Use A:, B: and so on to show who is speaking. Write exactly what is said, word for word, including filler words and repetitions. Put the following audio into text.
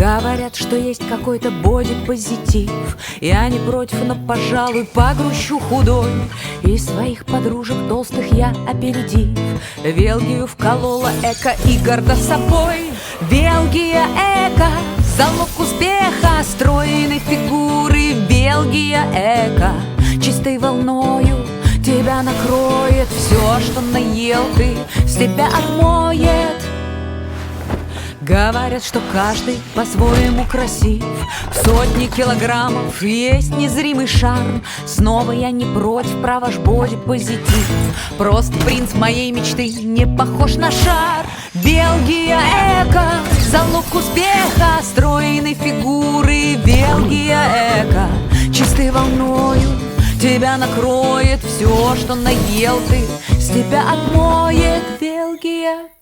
A: Говорят, что есть какой-то бодипозитив. Я не против, но, пожалуй, погрущу худой. И своих подружек толстых я, опередив, Белгию вколола эко и горда собой. Белгия эко, залог успеха, стройной фигуры. Белгия эко, чистой волною тебя накроет. Все, что наел ты, с тебя отмоет. Говорят, что каждый по-своему красив. В сотни килограммов есть незримый шарм. Снова я не против, про ваш бодипозитив. Просто принц моей мечты не похож на шар. Белгия эко, залог успеха, стройной фигуры. Белгия эко, чистой волною тебя накроет. Все, что наел ты, с тебя отмоет. Белгия